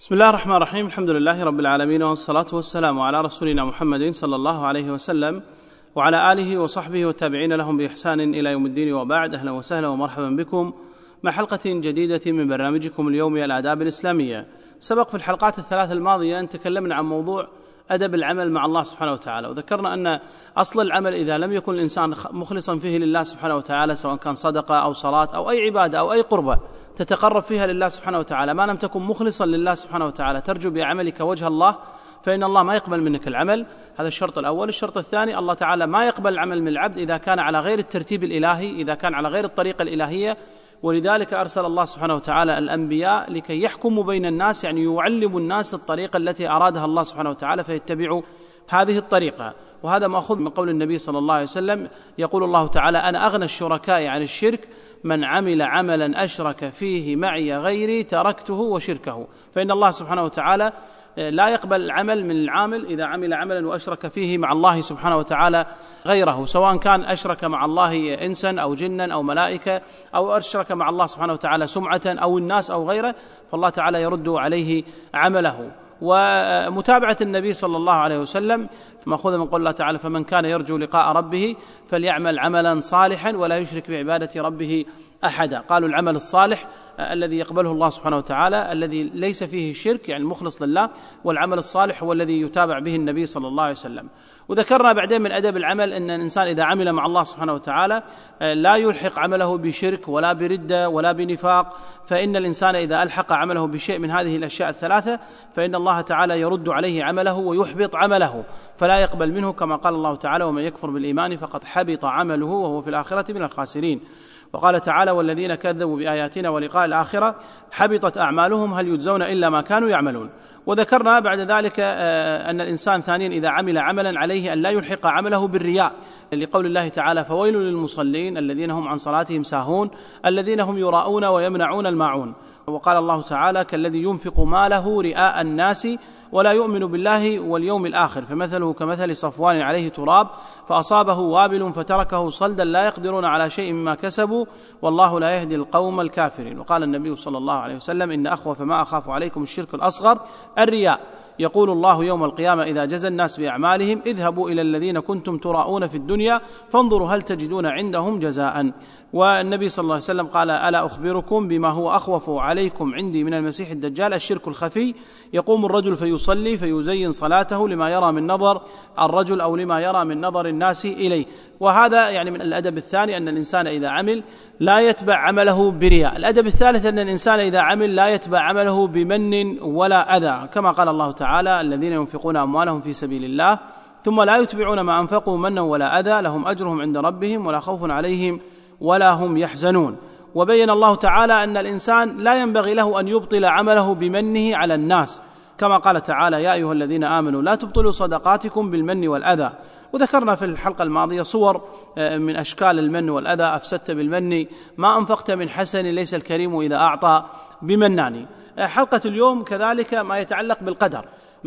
بسم الله الرحمن الرحيم. الحمد لله رب العالمين، والصلاة والسلام على رسولنا محمد صلى الله عليه وسلم وعلى آله وصحبه والتابعين لهم بإحسان إلى يوم الدين، وبعد. أهلا وسهلا ومرحبا بكم مع حلقة جديدة من برنامجكم اليومي الآداب الإسلامية. سبق في الحلقات الثلاث الماضية أن تكلمنا عن موضوع أدب العمل مع الله سبحانه وتعالى، وذكرنا أن أصل العمل إذا لم يكن الإنسان مخلصا فيه لله سبحانه وتعالى، سواء كان صدقة أو صلاة أو أي عبادة أو أي قربة تتقرب فيها لله سبحانه وتعالى، ما لم تكن مخلصا لله سبحانه وتعالى ترجو بعملك وجه الله، فإن الله ما يقبل منك العمل. هذا الشرط الأول. الشرط الثاني، الله تعالى ما يقبل العمل من العبد إذا كان على غير الترتيب الإلهي، إذا كان على غير الطريقة الإلهية، ولذلك أرسل الله سبحانه وتعالى الأنبياء لكي يحكموا بين الناس، يعني يعلموا الناس الطريقة التي أرادها الله سبحانه وتعالى فيتبعوا هذه الطريقة. وهذا مأخوذ من قول النبي صلى الله عليه وسلم، يقول الله تعالى: أنا أغنى الشركاء عن الشرك، من عمل عملا أشرك فيه معي غيري تركته وشركه. فإن الله سبحانه وتعالى لا يقبل العمل من العامل إذا عمل عملا وأشرك فيه مع الله سبحانه وتعالى غيره، سواء كان أشرك مع الله إنسا أو جنا أو ملائكة، أو أشرك مع الله سبحانه وتعالى سمعة أو الناس أو غيره، فالله تعالى يرد عليه عمله. ومتابعة النبي صلى الله عليه وسلم مأخوذة من قول الله تعالى: فمن كان يرجو لقاء ربه فليعمل عملا صالحا ولا يشرك بعبادة ربه أحدا. قالوا العمل الصالح الذي يقبله الله سبحانه وتعالى، الذي ليس فيه شرك، يعني المخلص لله، والعمل الصالح هو الذي يتابع به النبي صلى الله عليه وسلم. وذكرنا بعدين من أدب العمل أن الإنسان إذا عمل مع الله سبحانه وتعالى لا يلحق عمله بشرك ولا بردة ولا بنفاق، فإن الإنسان إذا ألحق عمله بشيء من هذه الأشياء الثلاثة فإن الله تعالى يرد عليه عمله ويحبط عمله، فلا يقبل منه، كما قال الله تعالى: ومن يكفر بالإيمان فقد حبط عمله وهو في الآخرة من الخاسرين. وقال تعالى: والذين كذبوا بآياتنا ولقاء الآخرة حبطت أعمالهم هل يجزون إلا ما كانوا يعملون. وذكرنا بعد ذلك أن الإنسان ثانيا إذا عمل عملا عليه أن لا يلحق عمله بالرياء، لقول الله تعالى: فويل للمصلين الذين هم عن صلاتهم ساهون الذين هم يراءون ويمنعون الماعون. وقال الله تعالى: كالذي ينفق ماله رئاء الناس ولا يؤمن بالله واليوم الآخر فمثله كمثل صفوان عليه تراب فأصابه وابل فتركه صلدا لا يقدرون على شيء مما كسبوا والله لا يهدي القوم الكافرين. وقال النبي صلى الله عليه وسلم: إن أخوف ما أخاف عليكم الشرك الأصغر الرياء. يقول الله يوم القيامة إذا جزى الناس بأعمالهم: اذهبوا إلى الذين كنتم تراءون في الدنيا فانظروا هل تجدون عندهم جزاء. والنبي صلى الله عليه وسلم قال: ألا أخبركم بما هو أخوف عليكم عندي من المسيح الدجال؟ الشرك الخفي، يقوم الرجل فيصلي فيزين صلاته لما يرى من نظر الرجل أو لما يرى من نظر الناس إليه. وهذا يعني من الأدب الثاني، أن الإنسان إذا عمل لا يتبع عمله برياء. الأدب الثالث أن الإنسان إذا عمل لا يتبع عمله بمن ولا أذى، كما قال الله تعالى: الذين ينفقون أموالهم في سبيل الله ثم لا يتبعون ما أنفقوا منا ولا أذى لهم أجرهم عند ربهم ولا خوف عليهم ولا هم يحزنون. وبين الله تعالى أن الإنسان لا ينبغي له أن يبطل عمله بمنه على الناس، كما قال تعالى: يا أيها الذين آمنوا لا تبطلوا صدقاتكم بالمن والأذى. وذكرنا في الحلقة الماضية صور من أشكال المن والأذى: أفسدت بالمن ما أنفقت من حسن ليس الكريم إذا أعطى بمنان. حلقة اليوم كذلك ما يتعلق بالقدر،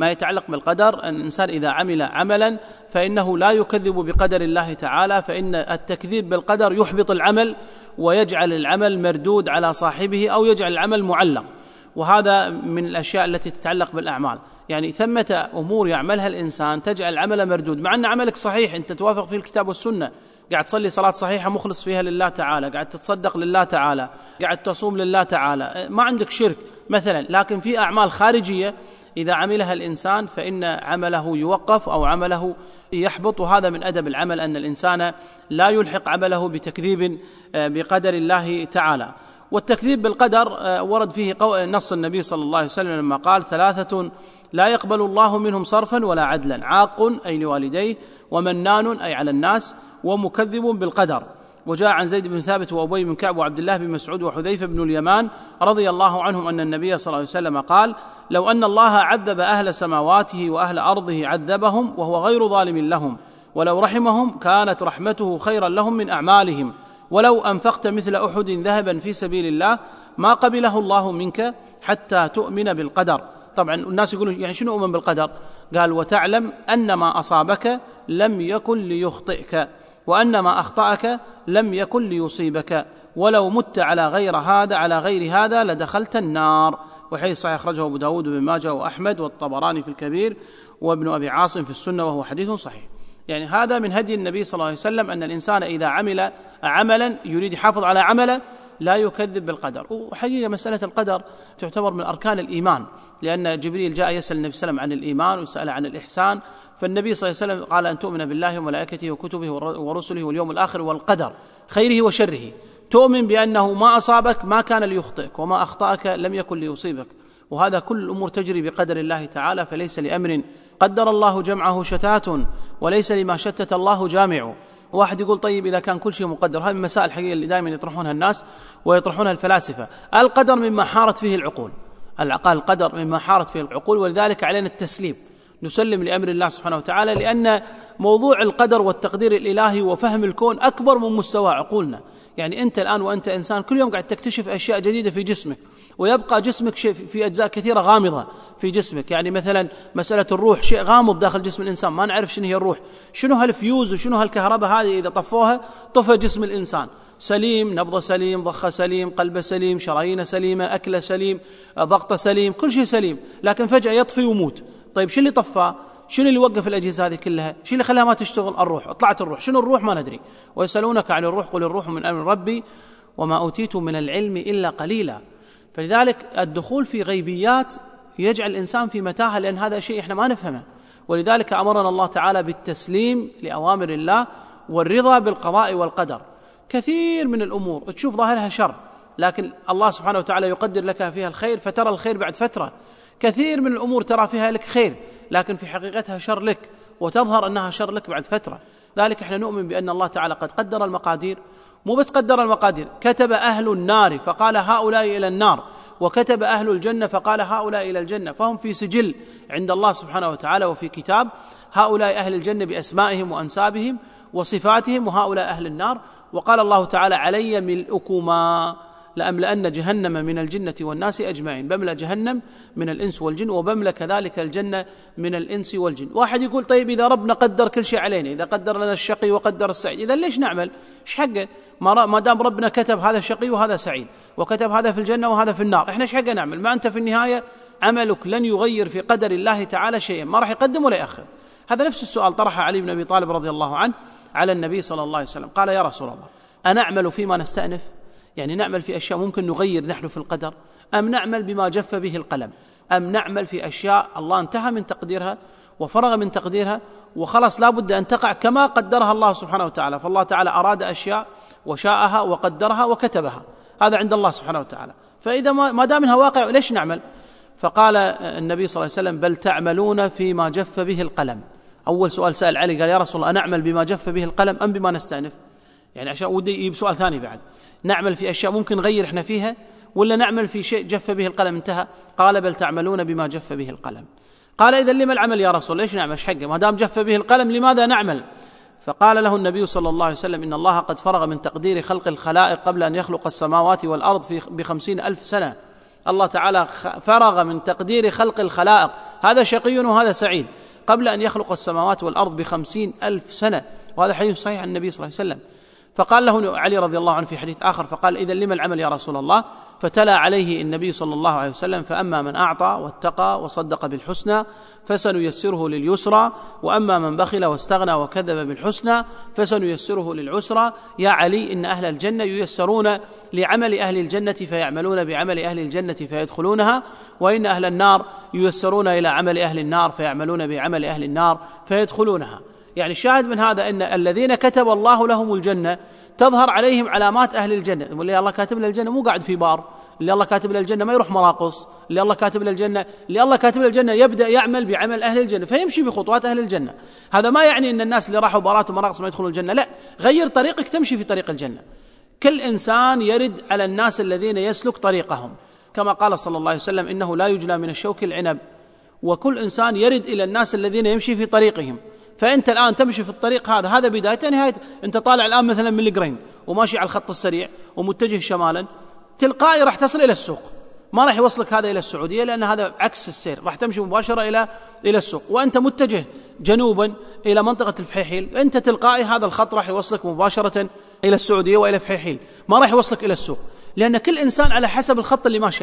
أن الإنسان إذا عمل عملا فإنه لا يكذب بقدر الله تعالى، فإن التكذيب بالقدر يحبط العمل ويجعل العمل مردود على صاحبه أو يجعل العمل معلق. وهذا من الأشياء التي تتعلق بالأعمال، يعني ثمة أمور يعملها الإنسان تجعل العمل مردود، مع أن عملك صحيح، أنت توافق في الكتاب والسنة، قاعد تصلي صلاة صحيحة مخلص فيها لله تعالى، قاعد تتصدق لله تعالى، قاعد تصوم لله تعالى، ما عندك شرك مثلا، لكن في أعمال خارجية إذا عملها الإنسان فإن عمله يوقف أو عمله يحبط. وهذا من أدب العمل، أن الإنسان لا يلحق عمله بتكذيب بقدر الله تعالى. والتكذيب بالقدر ورد فيه نص النبي صلى الله عليه وسلم لما قال: ثلاثة لا يقبل الله منهم صرفا ولا عدلا: عاق أي لوالديه، ومنان أي على الناس، ومكذب بالقدر. وجاء عن زيد بن ثابت وأبي بن كعب وعبد الله بن مسعود وحذيفة بن اليمان رضي الله عنهم أن النبي صلى الله عليه وسلم قال: لو أن الله عذب أهل سماواته وأهل أرضه عذبهم وهو غير ظالم لهم، ولو رحمهم كانت رحمته خيرا لهم من أعمالهم، ولو أنفقت مثل أحد ذهبا في سبيل الله ما قبله الله منك حتى تؤمن بالقدر. طبعا الناس يقولون يعني شنو أؤمن بالقدر؟ قال: وتعلم أن ما أصابك لم يكن ليخطئك، وأن ما أخطأك لم يكن ليصيبك، ولو مت على غير هذا لدخلت النار. وحديث صحيح أخرجه أبو داود وابن ماجه وأحمد والطبراني في الكبير وابن أبي عاصم في السنة، وهو حديث صحيح. يعني هذا من هدي النبي صلى الله عليه وسلم أن الإنسان إذا عمل عملا يريد يحافظ على عمله لا يكذب بالقدر. وحقيقة مسألة القدر تعتبر من أركان الإيمان، لأن جبريل جاء يسأل النبي صلى الله عليه وسلم عن الإيمان وسأل عن الإحسان، فالنبي صلى الله عليه وسلم قال أن تؤمن بالله وملائكته وكتبه ورسله واليوم الآخر والقدر خيره وشره، تؤمن بأنه ما أصابك ما كان ليخطئك وما أخطأك لم يكن ليصيبك، وهذا كل الأمور تجري بقدر الله تعالى، فليس لأمر قدر الله جمعه شتات وليس لما شتت الله جامعه. واحد يقول طيب إذا كان كل شيء مقدر، هذه المسائل الحقيقة اللي دائما يطرحونها الناس ويطرحونها الفلاسفة. القدر مما حارت فيه العقول، القدر مما حارت فيه العقول، ولذلك علينا التسليم، نسلم لأمر الله سبحانه وتعالى، لأن موضوع القدر والتقدير الإلهي وفهم الكون أكبر من مستوى عقولنا. يعني أنت الآن وأنت إنسان كل يوم قاعد تكتشف أشياء جديدة في جسمك، ويبقى جسمك شيء في أجزاء كثيرة غامضة في جسمك. يعني مثلا مسألة الروح شيء غامض داخل جسم الإنسان، ما نعرف شنو هي الروح، شنو هالفيوز وشنو هالكهرباء هذه إذا طفوها طفى جسم الإنسان سليم، نبضه سليم، ضخه سليم، قلبه سليم، شرايينه سليمة، أكله سليم، ضغطه سليم، كل شيء سليم، لكن فجأة يطفي ويموت. طيب شو اللي طفاه؟ شنو اللي وقف الأجهزة هذه كلها؟ شو اللي خلاها ما تشتغل؟ الروح. طلعت الروح. شنو الروح؟ ما ندري. ويسألونك عن الروح قل الروح من أمر ربي وما أوتيتم من العلم إلا قليلا. فلذلك الدخول في غيبيات يجعل الإنسان في متاهة، لأن هذا شيء إحنا ما نفهمه. ولذلك أمرنا الله تعالى بالتسليم لأوامر الله والرضا بالقضاء والقدر. كثير من الأمور تشوف ظاهرها شر، لكن الله سبحانه وتعالى يقدر لك فيها الخير فترى الخير بعد فترة. كثير من الأمور ترى فيها لك خير لكن في حقيقتها شر لك، وتظهر أنها شر لك بعد فترة. ذلك احنا نؤمن بأن الله تعالى قد قدر المقادير، مو بس قدر المقادير، كتب أهل النار فقال هؤلاء إلى النار، وكتب أهل الجنة فقال هؤلاء إلى الجنة، فهم في سجل عند الله سبحانه وتعالى وفي كتاب. هؤلاء أهل الجنة بأسمائهم وأنسابهم وصفاتهم، وهؤلاء أهل النار. وقال الله تعالى علي ملؤكما لأملأن جهنم من الجنة والناس أجمعين، بملأ جهنم من الإنس والجن، وبملأ كذلك الجنة من الإنس والجن. واحد يقول طيب إذا ربنا قدر كل شيء علينا، إذا قدر لنا الشقي وقدر السعيد، إذا ليش نعمل؟ إيش حقه؟ ما دام ربنا كتب هذا شقي وهذا سعيد، وكتب هذا في الجنة وهذا في النار، إحنا إيش حقه نعمل؟ ما أنت في النهاية عملك لن يغير في قدر الله تعالى شيئا، ما راح يقدم ولا يأخر. هذا نفس السؤال طرحه علي بن أبي طالب رضي الله عنه على النبي صلى الله عليه وسلم، قال يا رسول الله أنعمل فيما نستأنف؟ يعني نعمل في أشياء ممكن نغير نحن في القدر، أم نعمل بما جف به القلم، أم نعمل في أشياء الله انتهى من تقديرها وفرغ من تقديرها وخلاص لا بد أن تقع كما قدرها الله سبحانه وتعالى. فالله تعالى أراد أشياء وشاءها وقدرها وكتبها، هذا عند الله سبحانه وتعالى، فإذا ما دام منها واقع ليش نعمل؟ فقال النبي صلى الله عليه وسلم بل تعملون فيما جف به القلم. أول سؤال سأل علي قال يا رسول الله أنعمل بما جف به القلم أم بما نستأنف؟ يعني عشان ودي يجيب سؤال ثاني بعد، نعمل في أشياء ممكن نغير إحنا فيها ولا نعمل في شيء جف به القلم انتهى؟ قال بل تعملون بما جف به القلم. قال إذا لما العمل يا رسول؟ ليش نعمل؟ ايش حقه ما دام جف به القلم لماذا نعمل؟ فقال له النبي صلى الله عليه وسلم إن الله قد فرغ من تقدير خلق الخلائق قبل أن يخلق السماوات والأرض ب50,000 سنة. الله تعالى فرغ من تقدير خلق الخلائق، هذا شقي وهذا سعيد، قبل أن يخلق السماوات والأرض ب50,000 سنة، وهذا حديث صحيح عن النبي صلى الله عليه وسلم. فقال له علي رضي الله عنه في حديث آخر فقال إذا لما العمل يا رسول الله؟ فتلا عليه النبي صلى الله عليه وسلم فأما من أعطى واتقى وصدق بالحسنى فسنيسره لليسرى، وأما من بخل واستغنى وكذب بالحسنى فسنيسره للعسرى. يا علي إن أهل الجنة ييسرون لعمل أهل الجنة فيعملون بعمل أهل الجنة فيدخلونها، وإن أهل النار ييسرون إلى عمل أهل النار فيعملون بعمل أهل النار فيدخلونها. يعني الشاهد من هذا أن الذين كتب الله لهم الجنة تظهر عليهم علامات أهل الجنة. اللي الله كاتب له الجنة مو قاعد في بار، اللي الله كاتب له الجنة ما يروح مراقص، اللي الله كاتب له الجنة يبدأ يعمل بعمل أهل الجنة فيمشي بخطوات أهل الجنة. هذا ما يعني أن الناس اللي راحوا بارات ومراقص ما يدخلون الجنة، لا، غير طريقك تمشي في طريق الجنة. كل إنسان يرد على الناس الذين يسلك طريقهم، كما قال صلى الله عليه وسلم إنه لا يجلى من الشوك العنب، وكل إنسان يرد إلى الناس الذين يمشي في طريقهم. فأنت الآن تمشي في الطريق هذا بداية نهاية. أنت طالع الآن مثلا من القرين وماشي على الخط السريع ومتجه شمالا، تلقائي راح تصل إلى السوق، ما راح يوصلك هذا إلى السعودية لأن هذا عكس السير، راح تمشي مباشرة إلى السوق. وأنت متجه جنوبا إلى منطقة الفحيحيل، أنت تلقائي هذا الخط راح يوصلك مباشرة إلى السعودية وإلى فحيحيل، ما راح يوصلك إلى السوق، لأن كل إنسان على حسب الخط اللي ماشي عليه.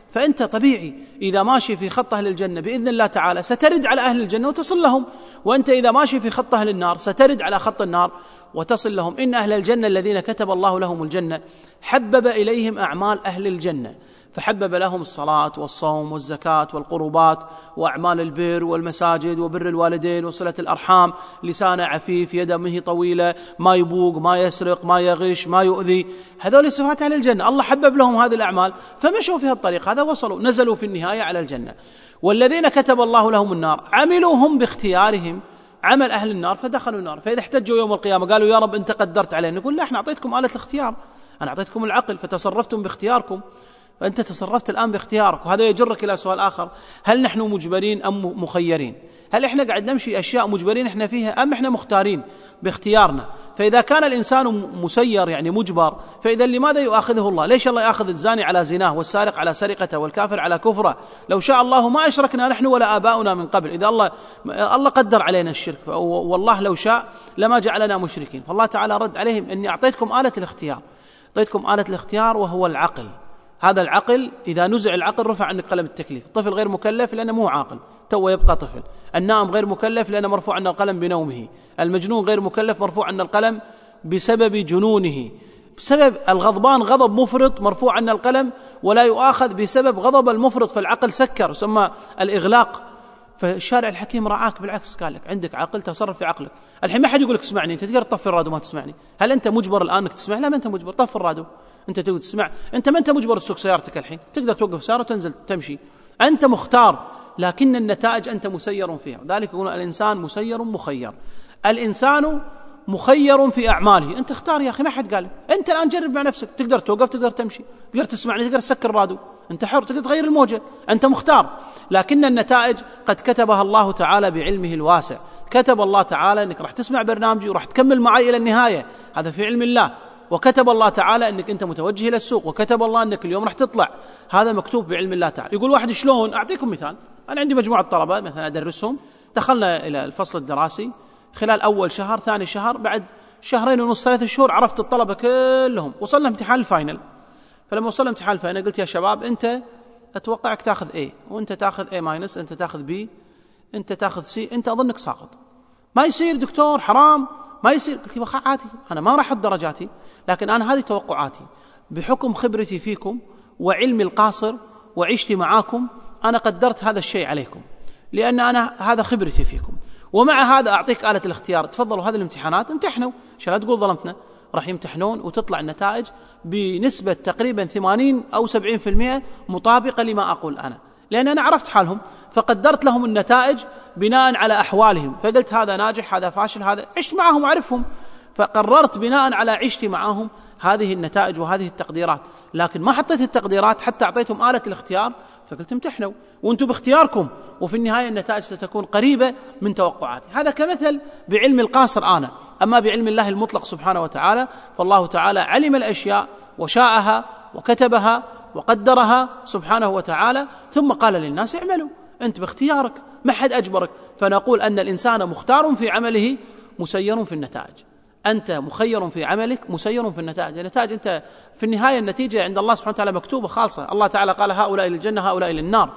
فأنت طبيعي إذا ماشي في خط أهل الجنة بإذن الله تعالى سترد على أهل الجنة وتصل لهم، وأنت إذا ماشي في خط أهل النار سترد على خط النار وتصل لهم. إن أهل الجنة الذين كتب الله لهم الجنة حبب إليهم أعمال أهل الجنة، فحبب لهم الصلاة والصوم والزكاة والقربات وأعمال البر والمساجد وبر الوالدين وصلة الأرحام، لسان عفيف، يده طويلة، ما يبوق، ما يسرق، ما يغش، ما يؤذي. هذول صفات أهل الجنة، الله حبب لهم هذه الأعمال فمشوا في الطريق هذا، وصلوا نزلوا في النهاية على الجنة. والذين كتب الله لهم النار عملوا هم باختيارهم عمل أهل النار فدخلوا النار. فإذا احتجوا يوم القيامة قالوا يا رب أنت قدرت علينا، نقول لا، احنا أعطيتكم آلة الاختيار، أنا أعطيتكم العقل فتصرفتم باختياركم، فأنت تصرفت الآن باختيارك. وهذا يجرك إلى سؤال آخر: هل نحن مجبرين أم مخيرين؟ هل إحنا قاعد نمشي أشياء مجبرين إحنا فيها أم إحنا مختارين باختيارنا؟ فإذا كان الإنسان مسير يعني مجبر، فإذا لماذا يؤاخذه الله؟ ليش الله يأخذ الزاني على زناه والسارق على سرقته والكافر على كفره؟ لو شاء الله ما أشركنا نحن ولا آباؤنا من قبل. إذا الله قدر علينا الشرك، والله لو شاء لما جعلنا مشركين. فالله تعالى رد عليهم: إني أعطيتكم آلة الاختيار، أعطيتكم آلة الاختيار وهو العقل. هذا العقل إذا نزع العقل رفع عنك قلم التكليف. الطفل غير مكلف لأنه مو عاقل، تو يبقى طفل. النائم غير مكلف لأنه مرفوع عن القلم بنومه. المجنون غير مكلف مرفوع عن القلم بسبب جنونه. بسبب الغضبان غضب مفرط مرفوع عن القلم ولا يؤاخذ بسبب غضب المفرط، فالعقل سكر ثم الإغلاق. فالشارع الحكيم رعاك، بالعكس قال لك عندك عقل تصرف في عقلك. الحين ما حد يقول لك اسمعني، انت تقدر تطفي الراديو ما تسمعني. هل انت مجبر الان انك تسمع؟ لا، ما انت مجبر، طفي الراديو. انت تقدر تسمع، انت ما انت مجبر تسوق سيارتك الحين، تقدر توقف سيارة وتنزل تمشي، انت مختار، لكن النتائج انت مسير فيها. ذلك يقول الانسان مسير مخير. الانسان مخير في اعماله، انت اختار يا اخي، ما حد قال. انت الان جرب مع نفسك، تقدر توقف، تقدر تمشي، تقدر تسمعني، تقدر تسكر الراديو، انت حر، تقدر تغير الموجة، انت مختار. لكن النتائج قد كتبها الله تعالى بعلمه الواسع. كتب الله تعالى انك راح تسمع برنامجي وراح تكمل معي الى النهاية، هذا في علم الله. وكتب الله تعالى انك انت متوجه الى السوق، وكتب الله انك اليوم راح تطلع، هذا مكتوب بعلم الله تعالى. يقول واحد شلون؟ اعطيكم مثال. انا عندي مجموعة طلبة مثلا ادرسهم، دخلنا الى الفصل الدراسي، خلال اول شهر، ثاني شهر، بعد شهرين ونص، 3 شهور عرفت الطلبة كلهم. وصلنا امتحان الفاينل، فلما وصلنا امتحان الفاينل قلت يا شباب انت اتوقعك تاخذ A، وانت تاخذ A-، انت تاخذ B، انت تاخذ C، انت اظنك ساقط. ما يصير دكتور، حرام، ما يصير. قلت يا عادي، انا ما راح درجاتي، لكن انا هذه توقعاتي بحكم خبرتي فيكم وعلمي القاصر وعشتي معاكم، انا قدرت هذا الشيء عليكم لان انا هذا خبرتي فيكم. ومع هذا اعطيك آلة الاختيار، تفضلوا هذه الامتحانات امتحنوا، عشان لا تقول ظلمتنا. راح يمتحنون وتطلع النتائج بنسبة تقريبا 80 أو 70% مطابقة لما أقول أنا، لأن أنا عرفت حالهم فقدرت لهم النتائج بناء على أحوالهم. فقلت هذا ناجح، هذا فاشل، هذا عشت معهم وأعرفهم، فقررت بناء على عشتي معهم هذه النتائج وهذه التقديرات. لكن ما حطيت التقديرات حتى أعطيتهم آلة الاختيار، فقلت امتحنوا وأنتم باختياركم، وفي النهاية النتائج ستكون قريبة من توقعاتي. هذا كمثل بعلم القاصر أنا. أما بعلم الله المطلق سبحانه وتعالى، فالله تعالى علم الأشياء وشاءها وكتبها وقدرها سبحانه وتعالى، ثم قال للناس اعملوا، أنت باختيارك، ما حد أجبرك. فنقول أن الإنسان مختار في عمله مسير في النتائج. أنت مخير في عملك مسير في النتائج. النتائج أنت في النهاية النتيجة عند الله سبحانه وتعالى مكتوبة خالصة. الله تعالى قال هؤلاء للجنة هؤلاء للنار.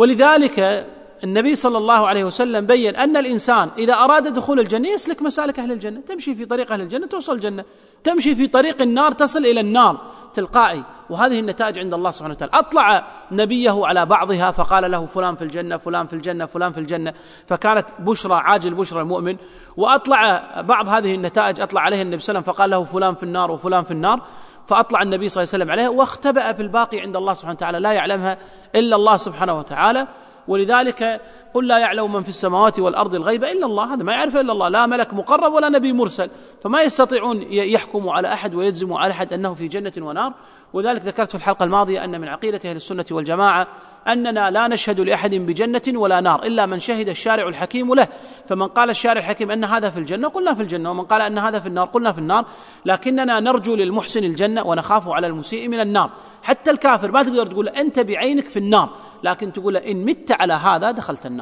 ولذلك النبي صلى الله عليه وسلم بيّن أن الإنسان إذا أراد دخول الجنة يسلك مسالك أهل الجنة، تمشي في طريق أهل الجنة توصل الجنة، تمشي في طريق النار تصل إلى النار تلقائي. وهذه النتائج عند الله سبحانه وتعالى. أطلع نبيه على بعضها فقال له فلان في الجنة، فلان في الجنة، فلان في الجنة، فكانت بشرى، عاجل بشرى المؤمن. وأطلع بعض هذه النتائج أطلع عليها النبي صلى الله عليه وسلم فقال له فلان في النار وفلان في النار، فأطلع النبي صلى الله عليه وسلم عليها، واختبأ بالباقي عند الله سبحانه وتعالى، لا يعلمها إلا الله سبحانه وتعالى. ولذلك قل لا يعلم من في السماوات والأرض الغيب إلا الله، هذا ما يعرف إلا الله، لا ملك مقرب ولا نبي مرسل، فما يستطيعون يحكموا على أحد ويجزموا على أحد أنه في جنة ونار. وذلك ذكرت في الحلقة الماضية أن من عقيدة أهل السنة والجماعة أننا لا نشهد لأحد بجنة ولا نار إلا من شهد الشارع الحكيم له. فمن قال الشارع الحكيم أن هذا في الجنة قلنا في الجنة، ومن قال أن هذا في النار قلنا في النار، لكننا نرجو للمحسن الجنة ونخاف على المسيء من النار. حتى الكافر ما تقدر تقول أنت بعينك في النار، لكن تقول إن مت على هذا دخلت النار،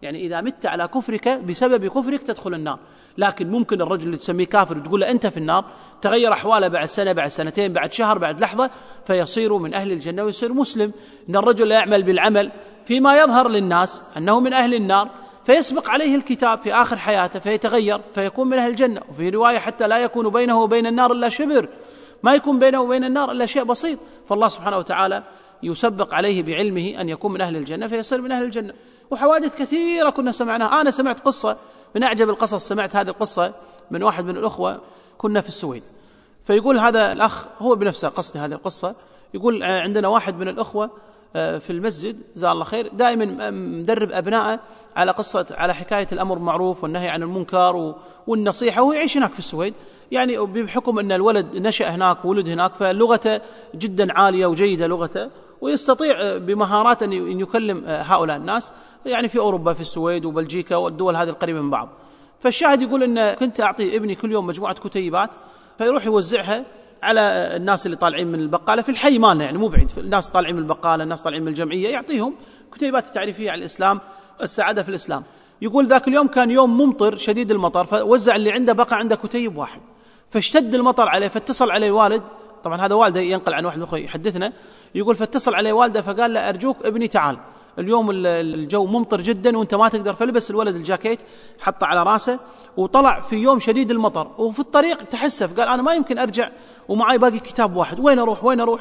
يعني إذا مت على كفرك بسبب كفرك تدخل النار. لكن ممكن الرجل اللي تسميه كافر وتقول له أنت في النار تغير أحواله بعد سنة، بعد سنتين، بعد شهر، بعد لحظة، فيصير من أهل الجنة ويصير مسلم. إن الرجل لا يعمل بالعمل فيما يظهر للناس أنه من أهل النار، فيسبق عليه الكتاب في آخر حياته فيتغير فيكون من أهل الجنة. وفي رواية حتى لا يكون بينه وبين النار إلا شبر، ما يكون بينه وبين النار إلا شيء بسيط، فالله سبحانه وتعالى يسبق عليه بعلمه أن يكون من أهل الجنة فيصير من أهل الجنة. وحوادث كثيرة كنا سمعناها. أنا سمعت قصة من أعجب القصص، سمعت هذه القصة من واحد من الأخوة، كنا في السويد، فيقول هذا الأخ هو بنفسه قصني هذه القصة، يقول عندنا واحد من الأخوة في المسجد جزاه الله خير دائما مدرب أبنائه على قصة، على حكاية الأمر بالمعروف والنهي عن المنكر والنصيحة، وهو يعيش هناك في السويد، يعني بحكم أن الولد نشأ هناك وولد هناك فلغته جدا عالية وجيدة لغته، ويستطيع بمهارات أن يكلم هؤلاء الناس يعني في أوروبا، في السويد وبلجيكا والدول هذه القريبة من بعض. فالشاهد يقول أن كنت أعطي ابني كل يوم مجموعة كتيبات فيروح يوزعها على الناس اللي طالعين من البقالة في الحي مالنا، يعني مو بعيد، الناس طالعين من البقالة، الناس طالعين من الجمعية، يعطيهم كتيبات تعريفية على الإسلام، السعادة في الإسلام. يقول ذاك اليوم كان يوم ممطر شديد المطر، فوزع اللي عنده بقى عنده كتيب واحد، فاشتد المطر عليه، فاتصل عليه الوالد، طبعا هذا والده ينقل عن واحد من أخوي يحدثنا، يقول فاتصل عليه والده فقال له أرجوك ابني تعال، اليوم الجو ممطر جدا وانت ما تقدر. فلبس الولد الجاكيت حطه على راسه وطلع في يوم شديد المطر، وفي الطريق تحسف، قال أنا ما يمكن أرجع ومعي باقي كتاب واحد، وين أروح.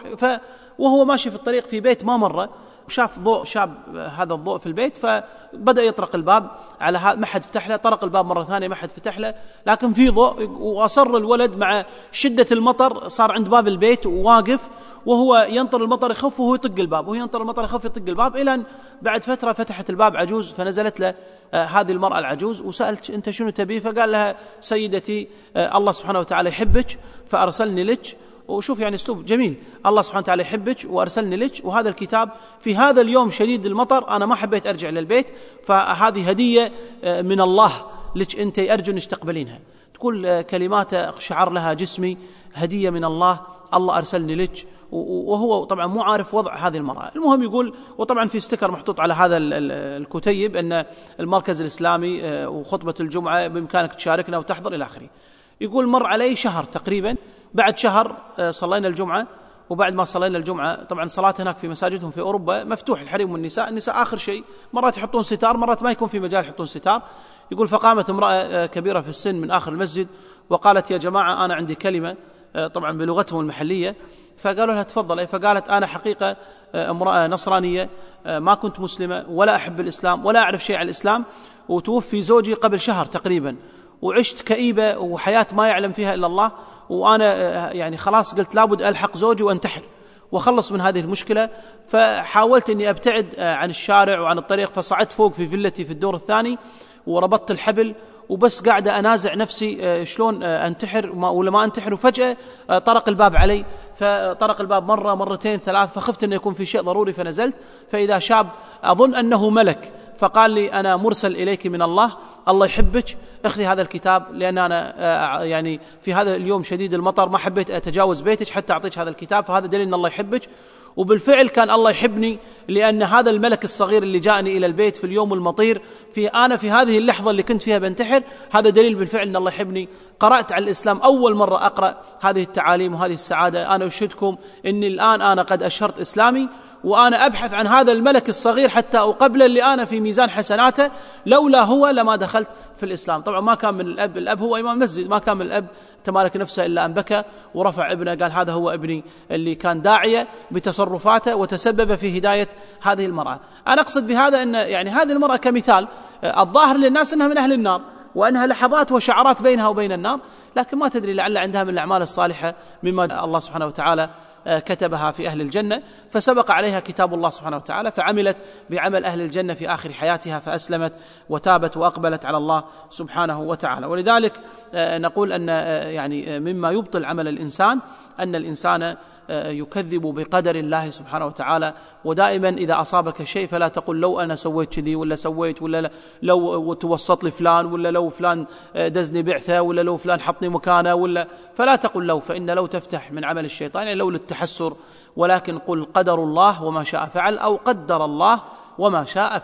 وهو ماشي في الطريق في بيت ما مره وشاف ضوء شاب، هذا الضوء في البيت، فبدأ يطرق الباب على ما حد فتح له، طرق الباب مرة ثانية ما حد فتح له، لكن في ضوء. وأصر الولد مع شدة المطر صار عند باب البيت وواقف وهو ينطر المطر يخف وهو يطق الباب، وهو ينطر المطر يخف يطق الباب، إلى بعد فترة فتحت الباب عجوز، فنزلت له هذه المرأة العجوز وسألت أنت شنو تبي؟ فقال لها سيدتي الله سبحانه وتعالى يحبك فأرسلني لك. وشوف يعني اسلوب جميل، الله سبحانه وتعالى يحبك وارسلني لك، وهذا الكتاب في هذا اليوم شديد المطر انا ما حبيت ارجع للبيت، فهذه هديه من الله لك انت، ارجو ان تقبلينها. تقول كلمات شعر لها جسمي، هديه من الله، الله ارسلني لك، وهو طبعا مو عارف وضع هذه المرأة. المهم يقول، وطبعا في ستيكر محطوط على هذا الكتيب ان المركز الاسلامي وخطبه الجمعه بامكانك تشاركنا وتحضر الى اخره. يقول مر علي شهر تقريبا، بعد شهر صلينا الجمعة، وبعد ما صلينا الجمعة طبعا صلاة هناك في مساجدهم في أوروبا مفتوح الحريم والنساء، النساء آخر شيء، مرات يحطون ستار مرات ما يكون في مجال يحطون ستار. يقول فقامت امرأة كبيرة في السن من آخر المسجد وقالت يا جماعة أنا عندي كلمة، طبعا بلغتهم المحلية، فقالوا لها تفضل. فقالت أنا حقيقة امرأة نصرانية، ما كنت مسلمة ولا أحب الإسلام ولا أعرف شيء عن الإسلام، وتوفي زوجي قبل شهر تقريبا، وعشت كئيبة وحياة ما يعلم فيها إلا الله، وأنا يعني خلاص قلت لابد ألحق زوجي وأنتحر وخلص من هذه المشكلة. فحاولت أني أبتعد عن الشارع وعن الطريق، فصعدت فوق في فيلتي في الدور الثاني وربطت الحبل وبس قاعدة أنازع نفسي شلون أنتحر ولا ما أنتحر، وفجأة طرق الباب علي، فطرق الباب مرة مرتين ثلاث، فخفت أنه يكون في شيء ضروري، فنزلت فإذا شاب أظن أنه ملك، فقال لي أنا مرسل إليك من الله، الله يحبك، اخذي هذا الكتاب، لأن أنا يعني في هذا اليوم شديد المطر ما حبيت أتجاوز بيتك حتى أعطيك هذا الكتاب، فهذا دليل أن الله يحبك. وبالفعل كان الله يحبني، لأن هذا الملك الصغير اللي جاءني إلى البيت في اليوم المطير أنا في هذه اللحظة اللي كنت فيها بنتحر، هذا دليل بالفعل أن الله يحبني. قرأت على الإسلام أول مرة أقرأ هذه التعاليم وهذه السعادة. أنا أشهدكم أني الآن أنا قد أشرت إسلامي، وأنا أبحث عن هذا الملك الصغير حتى أقبله، اللي أنا في ميزان حسناته، لولا هو لما دخلت في الإسلام. طبعا ما كان من الأب هو إمام المسجد، ما كان من الأب تمالك نفسه إلا أن بكى ورفع ابنه، قال هذا هو ابني اللي كان داعية بتصرفاته وتسبب في هداية هذه المرأة. أنا أقصد بهذا أن يعني هذه المرأة كمثال، الظاهر للناس أنها من أهل النار وأنها لحظات وشعرات بينها وبين النار، لكن ما تدري لعل عندها من الأعمال الصالحة مما الله سبحانه وتعالى كتبها في أهل الجنة، فسبق عليها كتاب الله سبحانه وتعالى، فعملت بعمل أهل الجنة في آخر حياتها، فأسلمت وتابت وأقبلت على الله سبحانه وتعالى. ولذلك نقول أن يعني مما يبطل عمل الإنسان أن الإنسان يكذب بقدر الله سبحانه وتعالى. ودائما إذا أصابك شيء فلا تقل لو أنا سويت كذي ولا سويت، ولا لو توسط لي فلان، ولا لو فلان دزني بعثة، ولا لو فلان حطني مكانه، ولا، فلا تقل لو، فإن لو تفتح من عمل الشيطان، يعني لو للتحسر، ولكن قل قدر الله وما شاء فعل، أو قدر الله وما شاء فعل.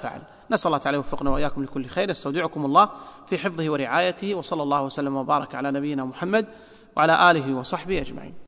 نسأل الله تعالى يوفقنا وإياكم لكل خير. استودعكم الله في حفظه ورعايته، وصلى الله وسلم وبارك على نبينا محمد وعلى آله وصحبه أجمعين.